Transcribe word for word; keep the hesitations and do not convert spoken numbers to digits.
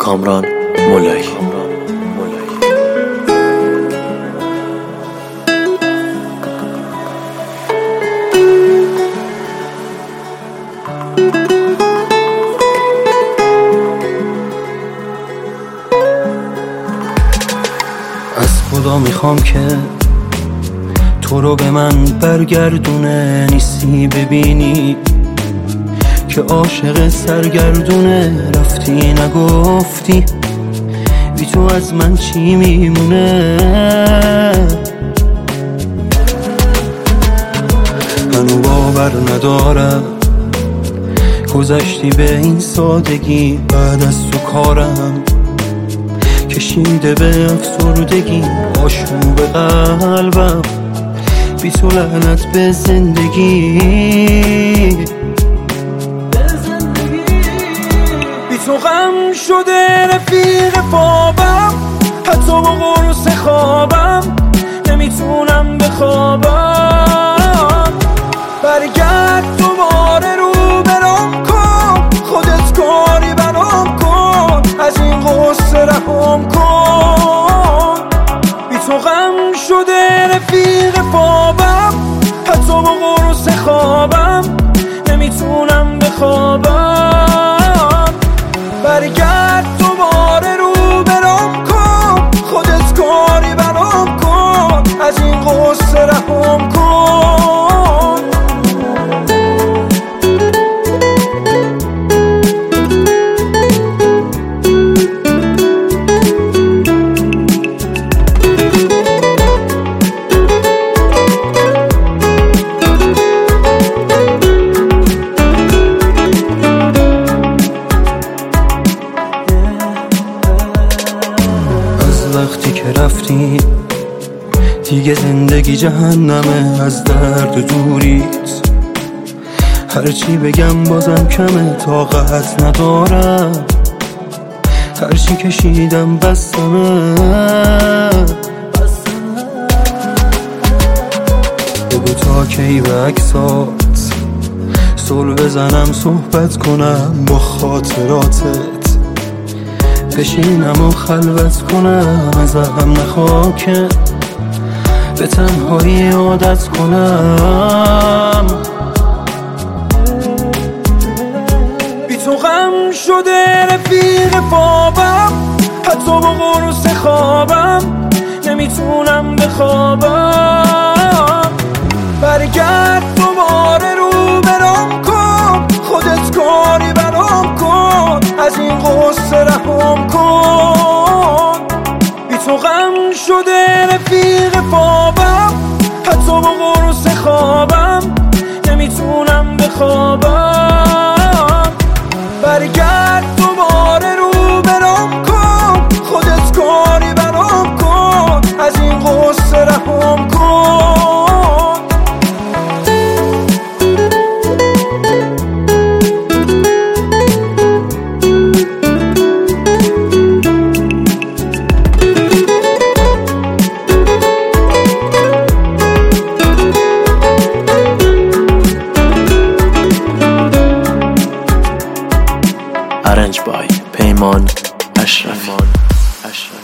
کامران مولایی. از خدا میخوام که تو رو به من برگردونه، نیستی ببینی که عاشق سرگردونه. رفتی نگفتی بی تو از من چی میمونه. هنو باور ندارم گذشتی به این سادگی، بعد از تو کارم کشیده به افسردگی. آشوب قلبم بی تو، لعنت به زندگی. بی تو غم شده رفیق خوابم، حتی با قرص خوابم نمیتونم بخوابم. برگرد دوباره رو برام کن، خودت کاری برام کن، از این غصه رهام کن. بی تو غم شده رفیق خوابم، حتی با قرص خوابم نمیتونم بخوابم. برگرد دوباره رو برام کن، خودت کاری برام کن، از این غصه رهام کن. وقتی که رفتی دیگه زندگی جهنمه، از درد دوریت هرچی بگم بازم کمه. طاقت ندارم هرچی کشیدم بسمه. بگو تا کی به عکسات صلح بزنم، صحبت کنم با خاطراتت، بشینم و خلوت کنم. ازم نخواه که به تنهایی عادت کنم. بی تو غم شده رفیق خوابم، حتی با قرص خوابم نمیتونم بخوابم. برگرد دوباره رو برام کن، خودت کاری برام کن، از این غصه رهام کن. بی تو غم شده رفیق خوابم، حتی با قرص خوابم نمیتونم بخوابم. برگرد دوباره رو برام کن، خودت کاری برام کن، از این غصه رهام کن. Arranged by پیمان اشرفی.